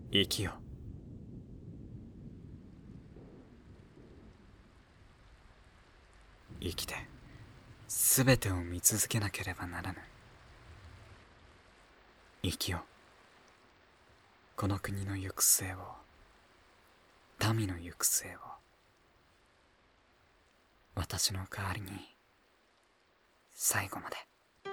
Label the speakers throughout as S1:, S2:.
S1: 生きよ。生きて全てを見続けなければならぬ。生きよ。この国の行く末を、民の行く末を、私の代わりに最後まで。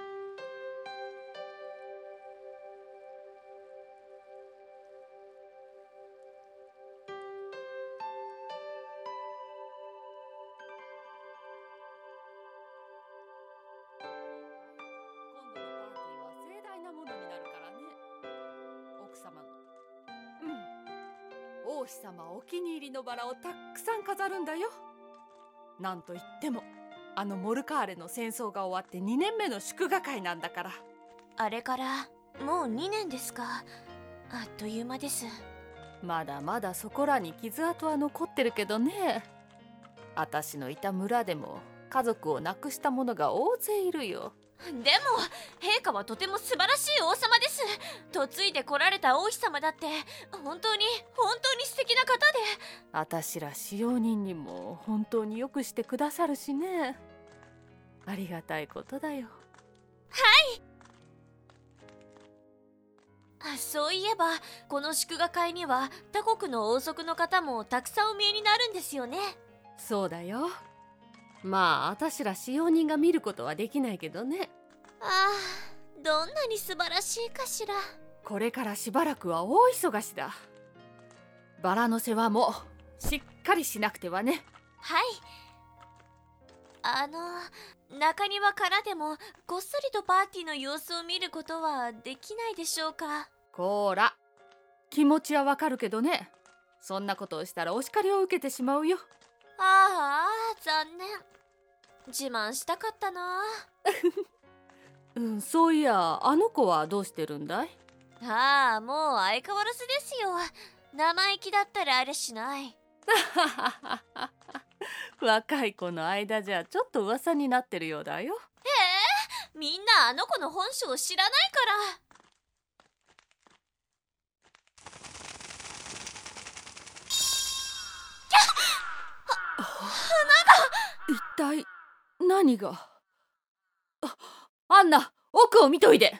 S2: 王妃様お気に入りのバラをたくさん飾るんだよ。なんといってもあのモルカーレの戦争が終わって2年目の祝賀会なんだから。
S3: あれからもう2年ですか。あっという間です。
S2: まだまだそこらに傷跡は残ってるけどね。私のいた村でも家族を亡くした者が大勢いるよ。
S3: でも陛下はとても素晴らしい王様です。嫁いで来られた王妃様だって本当に素敵な方で、
S2: 私ら使用人にも本当によくしてくださるしね。ありがたいことだよ。
S3: はい。そういえばこの祝賀会には他国の王族の方もたくさんお見えになるんですよね。
S2: そうだよ。まあ私ら使用人が見ることはできないけどね。
S3: ああ、どんなに素晴らしいかしら。
S2: これからしばらくは大忙しだ。バラの世話もしっかりしなくてはね。
S3: はい。中庭からでもこっそりとパーティーの様子を見ることはできないでしょうか。
S2: こーら、気持ちはわかるけどね。そんなことをしたらお叱りを受けてしまうよ。
S3: ああ、残念。自慢したかったな。
S2: そういや、あの子はどうしてるんだい？
S3: ああ、もう相変わらずですよ。生意気だったらあれしない。
S2: 若い子の間じゃちょっと噂になってるようだよ。
S3: みんなあの子の本性を知らないから。
S2: 一体何が？アンナ、奥を見といで。
S3: はい。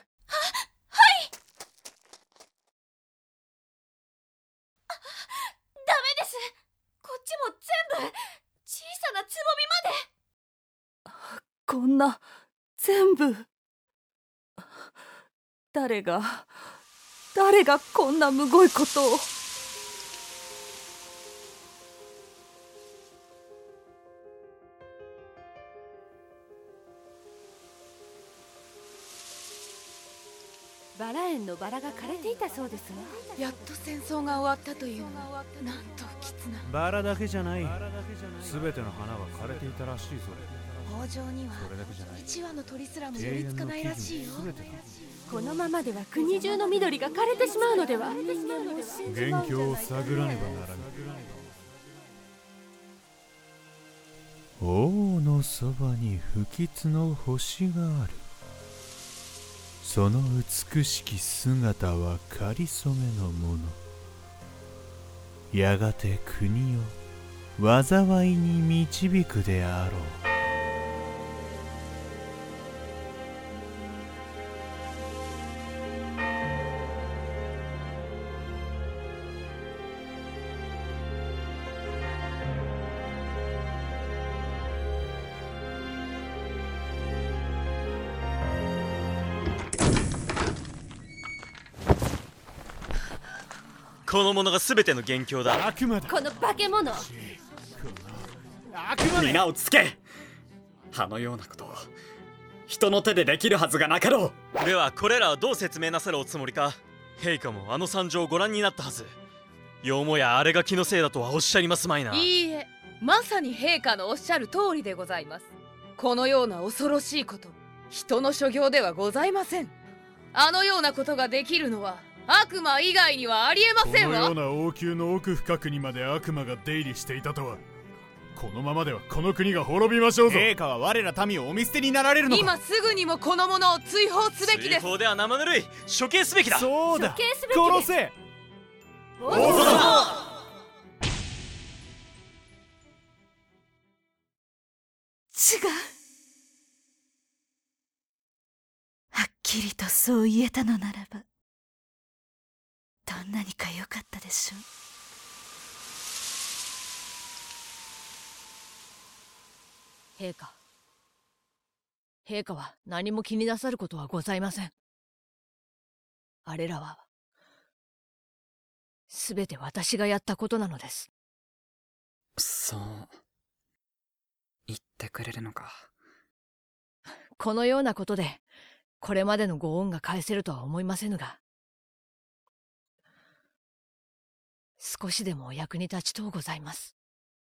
S3: ダメです。こっちも全部小さなつぼみまで。
S2: こんな全部。誰がこんなむごいことを。バラ園のバラが枯れていたそうです
S4: が、やっと戦争が終わったというのはなんと不吉な。
S5: バラだけじゃない、全ての花は枯れていたらしいぞ。
S4: 北条には1羽の鳥すらも寄りつかないらしいよ。
S2: このままでは国中の緑が枯れてしまうのでは。
S5: 元凶を探らねばならぬ。王のそばに不吉の星がある。その美しき姿はかりそめのもの。やがて国を災いに導くであろう。
S6: この者が全ての元凶だ。
S5: 悪魔だ。
S2: この化け物。
S5: 悪魔め。
S1: 皆をつけ。あのようなことを人の手でできるはずがなかろ
S6: う。ではこれらはどう説明なさるおつもりか。陛下もあの惨状をご覧になったはず。よもやあれが気のせいだとはおっしゃりますまいな。
S4: いいえ、まさに陛下のおっしゃる通りでございます。このような恐ろしいこと、人の所業ではございません。あのようなことができるのは悪魔以外にはありえませんわ。
S5: このような王宮の奥深くにまで悪魔が出入りしていたとは。このままではこの国が滅びましょうぞ。
S7: 陛下は我ら民をお見捨てになられるのか。
S4: 今すぐにもこの者を追放すべきです。
S6: 追放では生ぬるい。処刑すべきだ。
S5: そうだ、
S2: 処刑すべきです。
S5: 殺せ。
S8: 違う。はっきりとそう言えたのならば、どんなにか良かったでしょう。
S4: 陛下は何も気になさることはございません。あれらはすべて私がやったことなのです。
S1: そう言ってくれるのか。
S4: このようなことでこれまでのご恩が返せるとは思いませぬが、少しでもお役に立ちとうございます。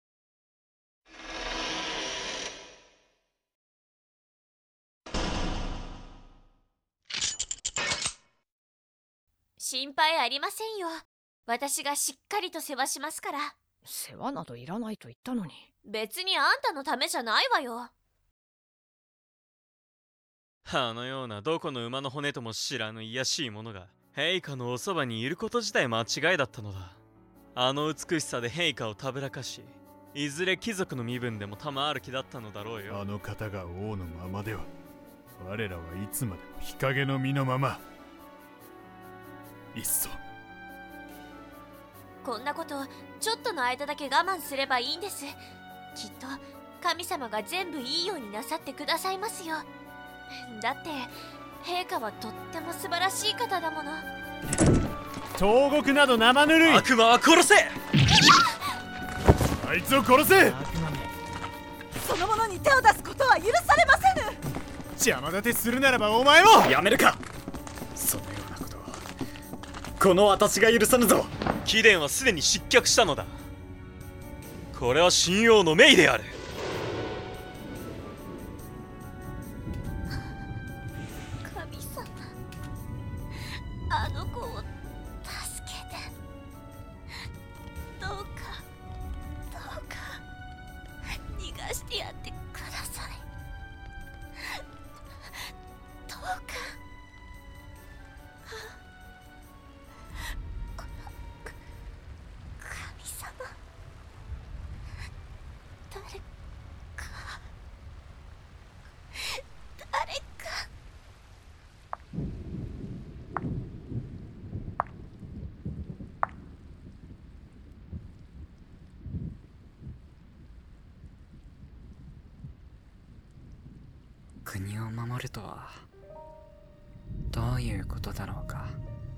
S3: 心配ありませんよ。私がしっかりと世話しますから。
S4: 世話などいらないと言ったのに。
S3: 別にあんたのためじゃないわよ。
S6: あのようなどこの馬の骨とも知らぬ卑しい者が陛下のおそばにいること自体間違いだったのだ。あの美しさで陛下をたぶらかし、いずれ貴族の身分でも賜る気だったのだろうよ。
S5: あの方が王のままでは、我らはいつまでも日陰の身のまま。いっそ
S3: こんなことちょっとの間だけ我慢すればいいんです。きっと神様が全部いいようになさってくださいますよ。だって陛下はとっても素晴らしい方だもの。
S7: 投獄など生ぬるい。
S6: 悪魔は殺せ。
S5: あいつを殺せ。
S8: その者に手を出すことは許されませぬ。
S7: 邪魔立てするならばお前も
S1: やめるか。そのようなことはこの私が許さぬぞ。
S6: 貴殿はすでに失脚したのだ。これは神王の命である。
S3: 神様、あの子を助けて。どうか逃がしてやってください。どうか。神様、誰か。
S1: 国を守るとはどういうことだろうか。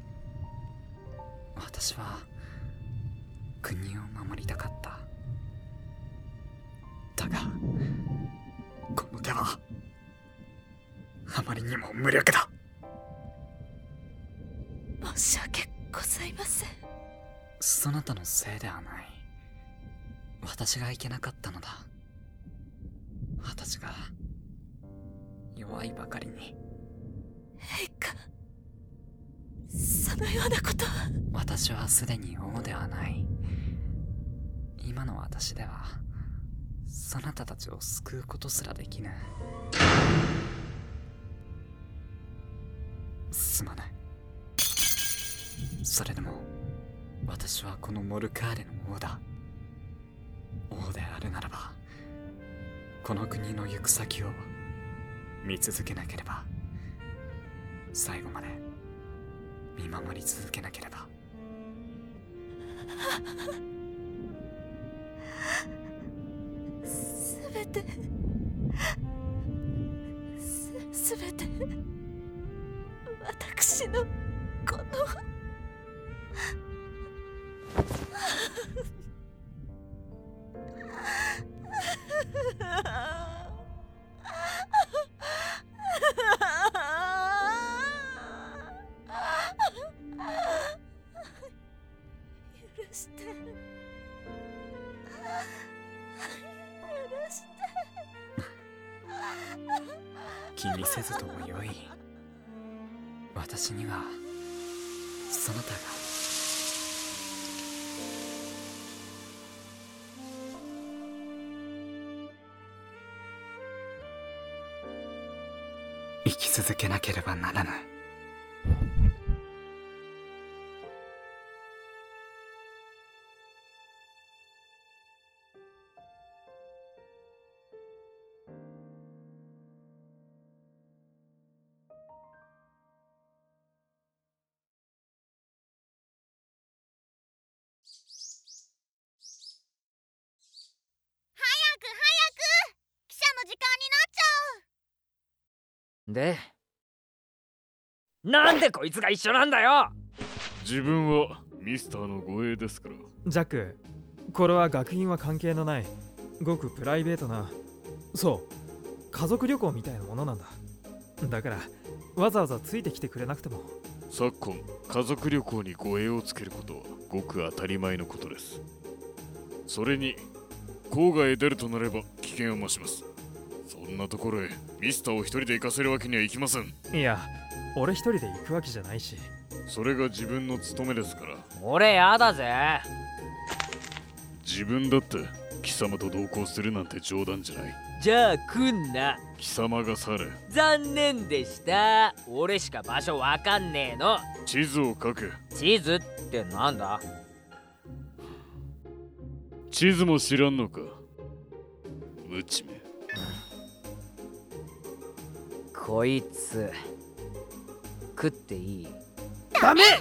S1: 私は国を守りたかった。だがこの手はあまりにも無力だ。
S8: 申し訳ございません。
S1: そなたのせいではない。私がいけなかったのだ。私が弱いばかりに。
S8: 陛下、そのようなことは。
S1: 私はすでに王ではない。今の私ではそなたたちを救うことすらできぬ。すまない。それでも私はこのモルカーレの王だ。王であるならばこの国の行く先を見続けなければ、最後まで見守り続けなければ。
S8: すべて私のこの許して
S1: 気にせずともよい。私にはそなたが。生き続けなければならぬ。
S9: で、なんでこいつが一緒なんだよ。
S10: 自分はミスターの護衛ですから。
S11: ジャック、これは学院は関係のないごくプライベートな、そう家族旅行みたいなものなんだ。だからわざわざついてきてくれなくても。
S10: 昨今家族旅行に護衛をつけることはごく当たり前のことです。それに郊外へ出るとなれば危険を増します。そんなところへミスターを一人で行かせるわけにはいきません。
S11: いや、俺一人で行くわけじゃないし。
S10: それが自分の務めですから。
S9: 俺やだぜ。
S10: 自分だって貴様と同行するなんて冗談じゃない。
S9: じゃあ来んな。
S10: 貴様が去れ。
S9: 残念でした。俺しか場所わかんねえの。
S10: 地図を書け。
S9: 地図ってなんだ？
S10: 地図も知らんのか、無知め。
S9: こいつ食っていい？
S11: ダメ！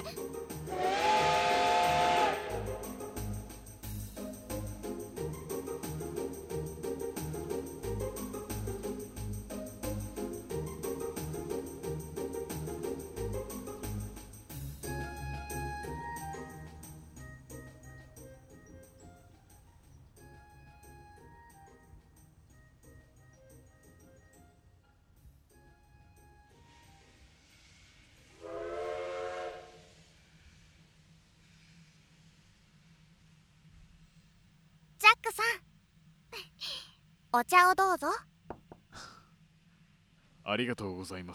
S12: ジャックさん、お茶をどうぞ。
S10: ありがとうございます。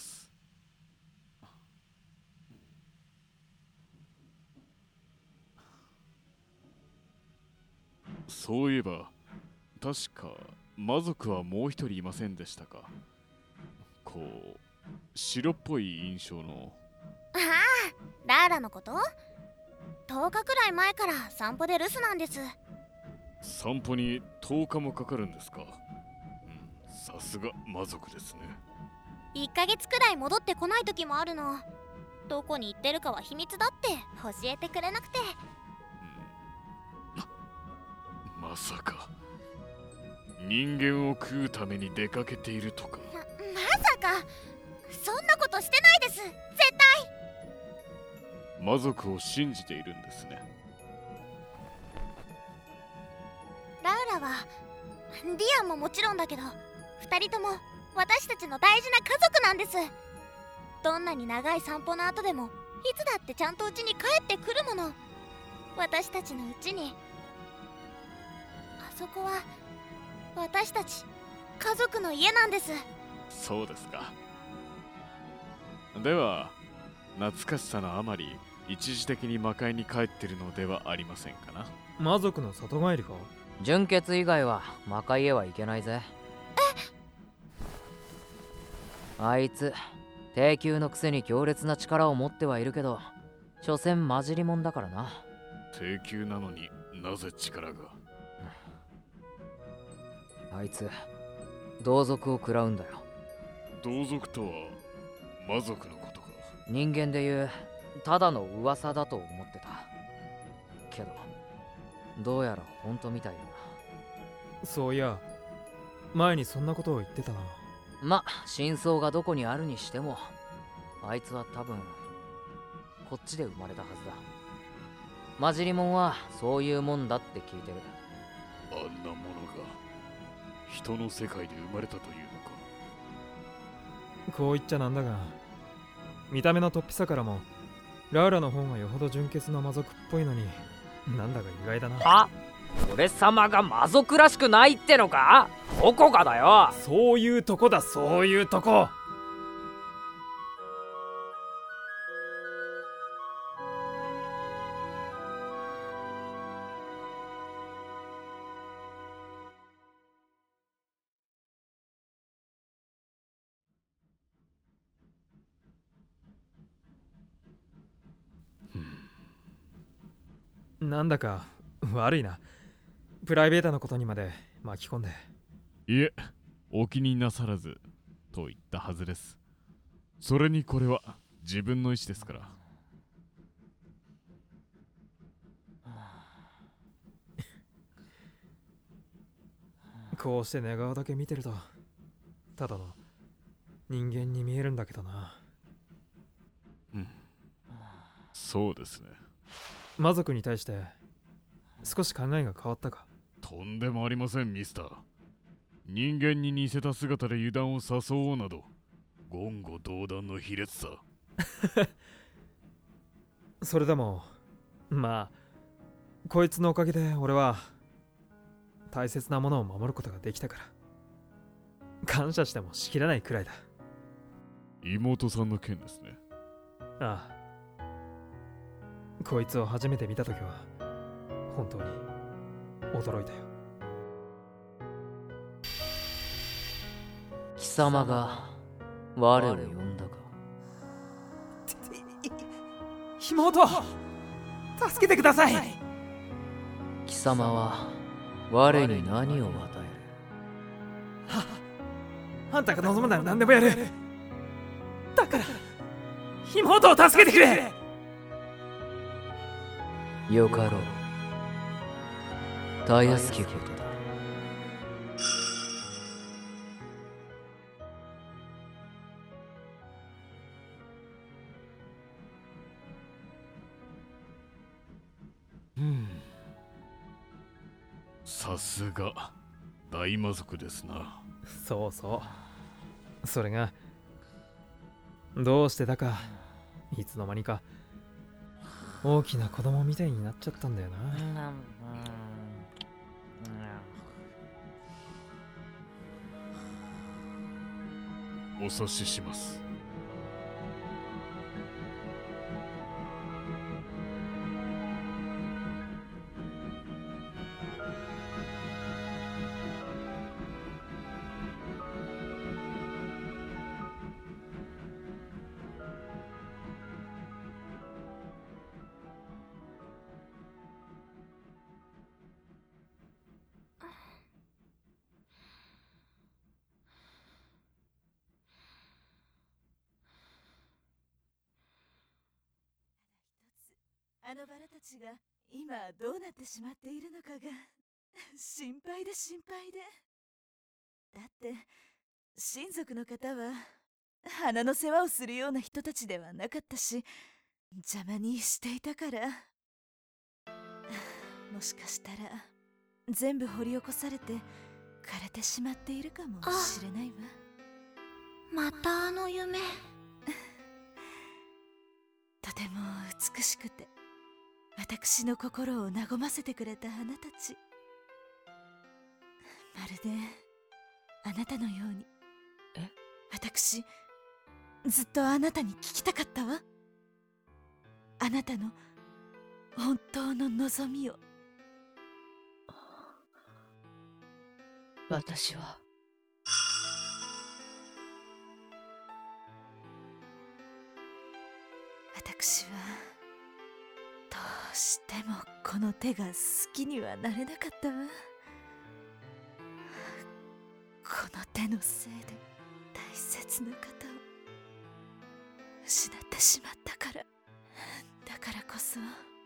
S10: そういえば確か魔族はもう一人いませんでしたか。こう白っぽい印象の。
S12: ああ、ラーラのこと？ 10日くらい前から散歩で留守なんです。
S10: 散歩に10日もかかるんですか。さすが魔族ですね。
S12: 1ヶ月くらい戻ってこない時もあるの。どこに行ってるかは秘密だって教えてくれなくて。
S10: まさか人間を食うために出かけているとか。
S12: まさかそんなことしてないです。絶対。
S10: 魔族を信じているんですね。
S12: ラウラはディアンももちろんだけど、2人とも私たちの大事な家族なんです。どんなに長い散歩の後でもいつだってちゃんと家に帰ってくるもの。私たちの家に。あそこは私たち家族の家なんです。
S10: そうですか。では懐かしさのあまり一時的に魔界に帰ってるのではありませんかな。
S11: 魔族の里帰りか。
S9: 純血以外は魔界へは行けないぜ。あいつ低級のくせに強烈な力を持ってはいるけど、所詮混じりもんだからな。
S10: 低級なのになぜ力が。
S9: あいつ同族を食らうんだよ。
S10: 同族とは魔族のことか。
S9: 人間でいうただの噂だと思ってたけど、どうやら本当みたいだな。
S11: そういや、前にそんなことを言ってたな。
S9: ま、真相がどこにあるにしても、あいつは多分こっちで生まれたはずだ。混じりもんはそういうもんだって聞いてる。
S10: あんなものが人の世界で生まれたというのか。
S11: こう言っちゃなんだが、見た目の突飛さからもラウラの方がよほど純血の魔族っぽいのに、なんだか意外だな。
S9: あ、俺様が魔族らしくないってのか？どこがだよ。
S11: そういうとこだ、そういうとこ。なんだか悪いな。プライベートなことにまで巻き込んで。
S10: いえ、お気になさらずと言ったはずです。それにこれは自分の意思ですから。
S11: こうして寝顔だけ見てると、ただの人間に見えるんだけどな。
S10: そうですね。
S11: 魔族に対して少し考えが変わったか？
S10: とんでもありません、ミスター。人間に似せた姿で油断を誘おうなど言語道断の卑劣さ。
S11: それでもまあこいつのおかげで俺は大切なものを守ることができたから感謝してもしきれないくらいだ。
S10: 妹さんの件ですね。
S11: ああ、こいつを初めて見たときは本当に驚いたよ。
S9: 貴様が我を呼んだか？
S11: 妹、助けてください。
S9: 貴様は我に何を与える？
S11: あんたが望むなら何でもやる。だから妹を助けてくれ。
S9: よかろう。たやすきことだ。
S10: さすが大魔族ですな。
S11: そうそう。それがどうしてだかいつの間にか大きな子供みたいになっちゃったんだよな。
S10: お察しします。
S8: あのバラたちが今どうなってしまっているのかが心配で心配で。だって親族の方は花の世話をするような人たちではなかったし、邪魔にしていたから。もしかしたら全部掘り起こされて枯れてしまっているかもしれないわ。
S12: またあの夢。
S8: とても美しくて私の心を和ませてくれた花たち。まるであなたのように。私ずっとあなたに聞きたかったわ。あなたの本当の望みを。
S13: 私は
S8: 私はどうしてもこの手が好きにはなれなかったわ。この手のせいで大切な方を失ってしまったから。だからこそ触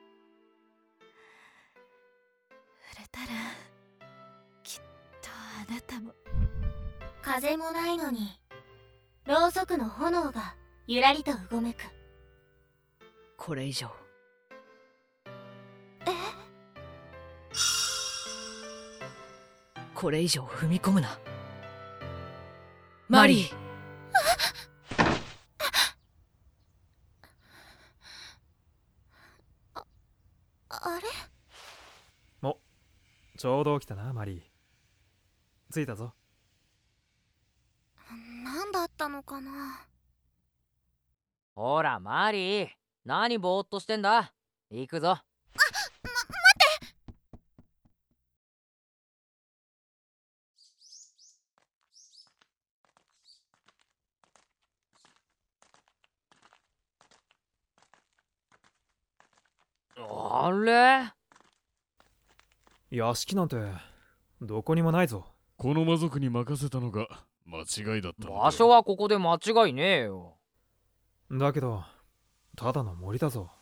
S8: れたらきっとあなたも。
S12: 風もないのにろうそくの炎がゆらりとうごめく。
S13: これ以上。これ以上踏み込むなマリー。
S12: あれ？
S11: お、ちょうど起きたなマリー。着いたぞ。
S12: 何だったのかな。
S9: ほらマリー、何ぼーっとしてんだ。行くぞ。
S12: 待って。
S9: あれ？
S11: 屋敷なんてどこにもないぞ。
S10: この魔族に任せたのが間違いだったのか。
S9: 場所はここで間違いねえよ。
S11: だけどただの森だぞ。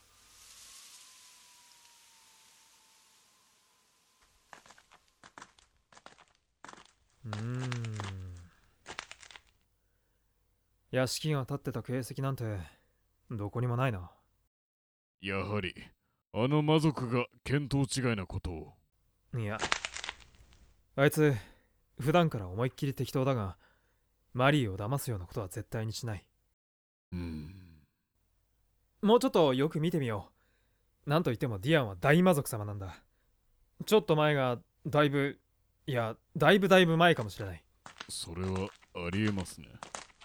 S11: 屋敷が建ってた形跡なんてどこにもないな。
S10: やはりあの魔族が見当違いなことを。
S11: いや、あいつ普段から思いっきり適当だが、マリーを騙すようなことは絶対にしない。もうちょっとよく見てみよう。なんといってもディアンは大魔族様なんだ。ちょっと前がだいぶ前かもしれない。
S10: それはありえますね。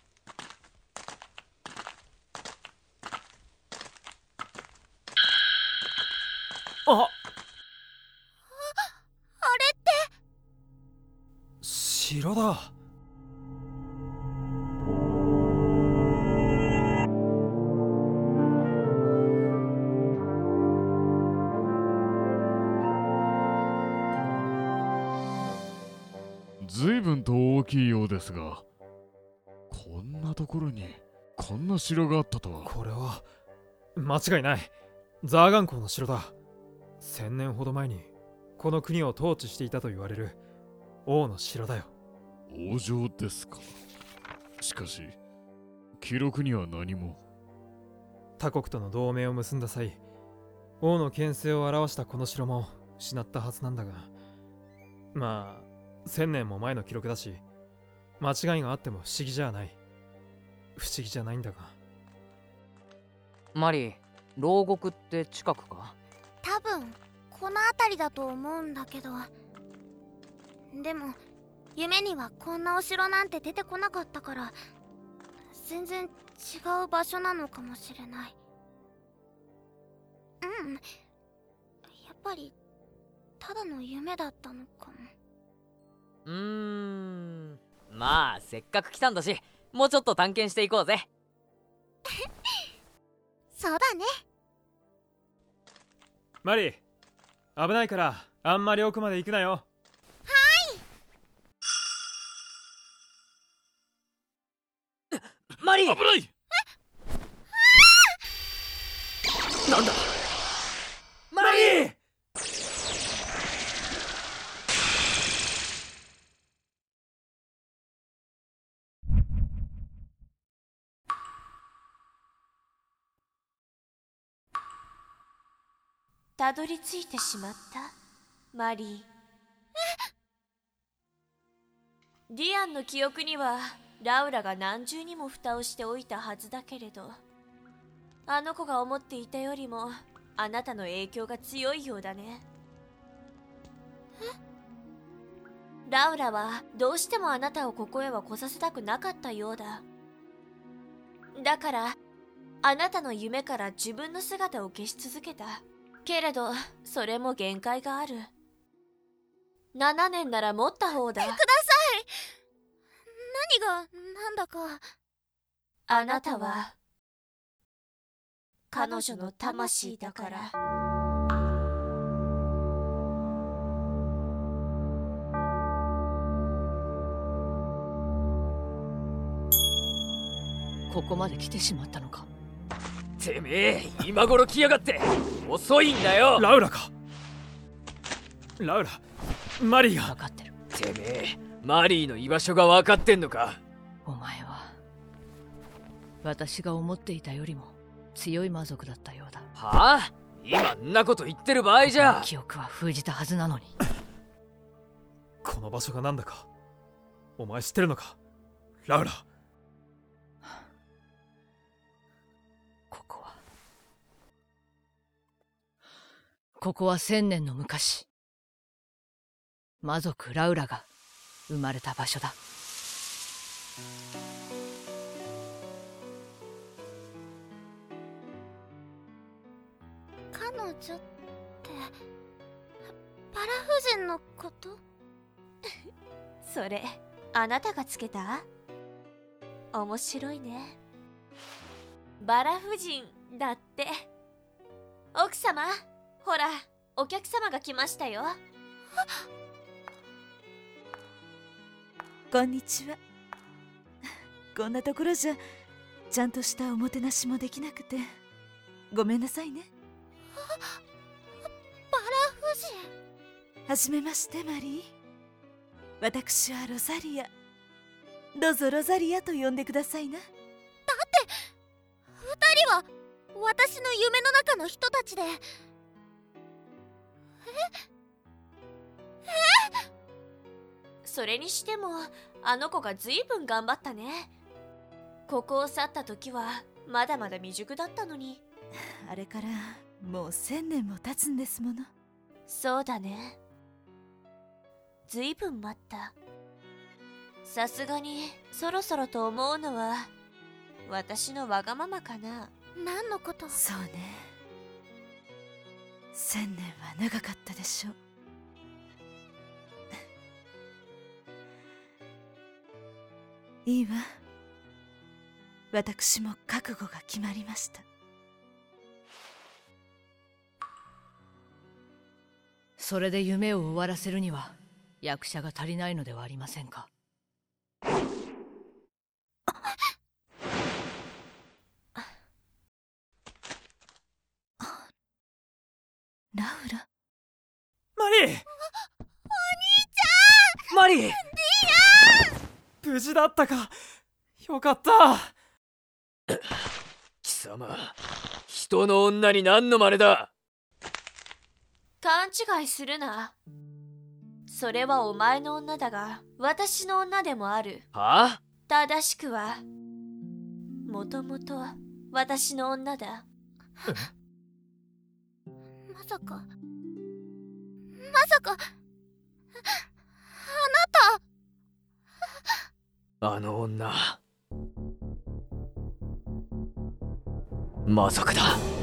S11: あ
S12: れって
S11: 城だ。
S10: 随分と大きいようですが、こんなところにこんな城があったとは。
S11: これは間違いない。ザーガン校の城だ。1000年ほど前にこの国を統治していたと言われる王の城だよ。
S10: 王城ですか。しかし記録には何も。
S11: 他国との同盟を結んだ際、王の権勢を表したこの城も失ったはずなんだが、まあ1000年も前の記録だし、間違いがあっても不思議じゃない。不思議じゃないんだが。
S9: マリー、牢獄って近くか？
S12: 多分この辺りだと思うんだけど、でも夢にはこんなお城なんて出てこなかったから、全然違う場所なのかもしれない。やっぱりただの夢だったのかも。
S9: まあせっかく来たんだし、もうちょっと探検していこうぜ。
S12: そうだね。
S11: マリー、危ないからあんまり奥まで行くなよ。
S12: はい。
S9: マリー、
S10: 危ない。
S11: なんだマリー。
S3: たどり着いてしまったマリー。ディアンの記憶にはラウラが何重にも蓋をしておいたはずだけれど、あの子が思っていたよりもあなたの影響が強いようだね。ラウラはどうしてもあなたをここへは来させたくなかったようだ。だからあなたの夢から自分の姿を消し続けた。けれどそれも限界がある。7年なら持った方だ。
S12: ください。何がなんだか。
S3: あなたは彼女の魂だから。
S13: ここまで来てしまったのか。
S9: てめえ、今頃来やがって。遅いんだよ。
S11: ラウラか。ラウラ、マリーが。
S13: 分かってる。
S9: てめえ、マリーの居場所が分かってんのか。
S13: お前は私が思っていたよりも強い魔族だったようだ。
S9: はあ？今んなこと言ってる場合じゃ。
S13: 記憶は封じたはずなのに。
S11: この場所がなんだかお前知ってるのか、ラウラ。
S13: ここは1000年の昔、魔族ラウラが生まれた場所だ。
S12: 彼女ってバラ夫人のこと？
S3: それあなたがつけた？面白いね。バラ夫人だって。奥様、ほらお客様が来ましたよ。
S8: こんにちは。こんなところじゃちゃんとしたおもてなしもできなくてごめんなさいね。
S12: バラ夫人。
S8: はじめましてマリー。私はロザリア。どうぞロザリアと呼んでくださいな。
S12: は私の夢の中の人たちで。
S3: それにしてもあの子がずいぶん頑張ったね。ここを去った時はまだまだ未熟だったのに。
S8: あれからもう1000年も経つんですもの。
S3: そうだね。ずいぶん待った。さすがにそろそろと思うのは私のわがままかな。
S12: 何のこと？
S8: そうね、1000年は長かったでしょう。いいわ、私も覚悟が決まりました。
S13: それで夢を終わらせるには役者が足りないのではありませんか。
S8: ラウラ。
S11: マリー。お兄ち
S13: ゃん。マリー。ディ
S11: アン。無事だったか。よかった。
S14: 貴様、人の女に何の真似だ。
S3: 勘違いするな。それはお前の女だが私の女でもある。
S14: はあ？
S3: 正しくはもともと私の女だ。
S12: まさか
S14: あの女魔族だ。